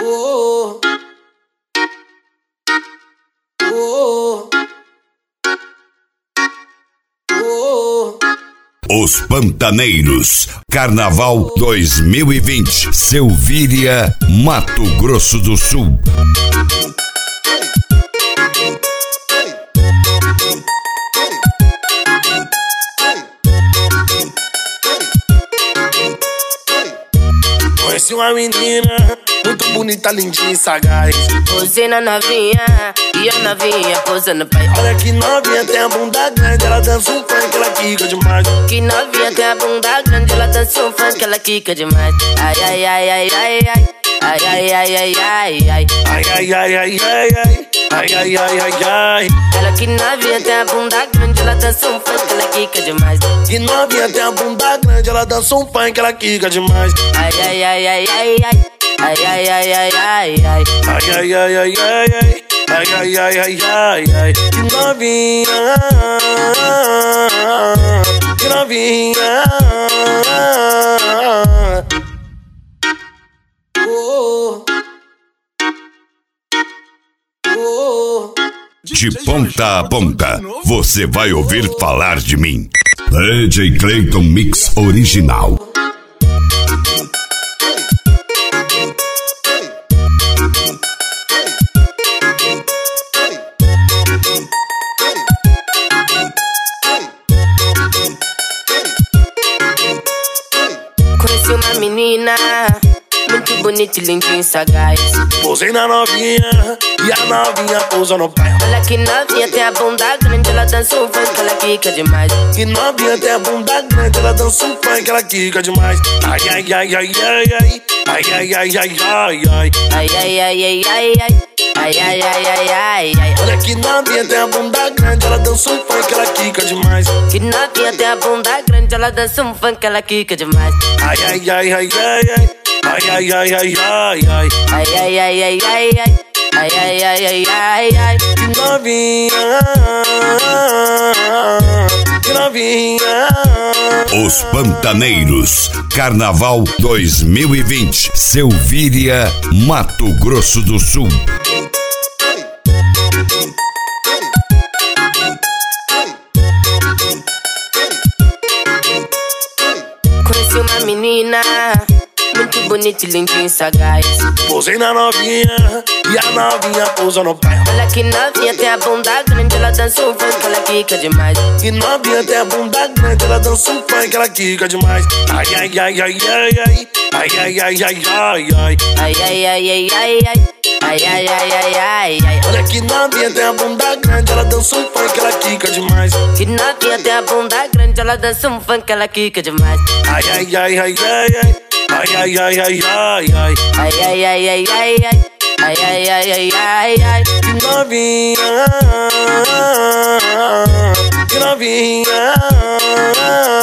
Oh, oh, oh. Os Pantaneiros, Carnaval 2020, Selvíria, Mato Grosso do Sul. Conheci uma menina muito bonita, lindinha e sagaz. Posei na novinha e a novinha posando pai. Olha que novinha, tem a bunda grande, ela dança um funk, ela quica demais. Que novinha tem a bunda grande, ela dança um funk, ela quica demais. Ai, ai, ai, ai, ai, ai. Ai, ai, ai, ai, ai, ai. Ai, ai, ai, ai, ai, ai. Ai, ai, ai, ai, ai. Ela que novinha tem a bunda grande, ela dança um funk, ela quica demais. Que novinha, tem a bunda grande, ela dança um funk, ela quica demais. Ai, ai, ai, ai, ai, ai. Ai, ai, ai, ai, ai, ai. Ai, ai, ai, ai, ai, ai. Ai, ai, ai, ai, ai, ai. Que novinha, que novinha. Oh, oh. De ponta a ponta, você vai ouvir falar de mim. DJ Clayton Mix Original. Conheci uma menina muito bonita e lindinha e sagaz. Posei na novinha e a novinha pousa no pé. Olha que novinha tem a bunda grande, ela dança um funk, ela quica demais. Que novinha tem a bunda grande, ela dança um funk, ela quica demais. Ai, ai, ai, ai, ai, ai. Ai, ai, ai, ai, ai, ai. Ai, ai, ai, ai, ai, ai. Ai, ai, ai, ai, ai, ai. Olha que novinha tem a bunda grande, ela dança um funk, ela quica demais. Que novinha tem a bunda grande, ela dança um funk, ela quica demais. Ai, ai, ai, ai, ai, ai. Ai, ai, ai, ai, ai, ai. Ai, ai, ai, ai, ai, ai. Ai, ai, ai, ai, ai, ai. Que novinha, que novinha. Os Pantaneiros, Carnaval 2020, Selvíria, Mato Grosso do Sul. Conheci uma menina muito bonita e lindinha e sagaz. Posei na novinha e a novinha pousa no pé. Olha que novinha tem a bunda grande, ela dança um funk, ela quica demais. Que novinha tem a bunda grande, ela dança um funk, ela quica demais. Ai, ai, ai, ai, ai, ai. Ai, ai, ai, ai, ai, ai. Ai, ai, ai, ai, ai, ai. Ai, ai, ai, ai, ai, ai. Olha que novinha tem a bunda grande, ela dança um funk, ela quica demais. Que novinha tem a bunda grande, ela dança um funk, ela quica demais. Ai, ai, ai, ai, ai, ai. Ai, ai, ai, ai, ai, ai. Ai, ai, ai, ai, ai, ai. Ai, ai, ai, ai, ai, ai. Que novinha, que novinha.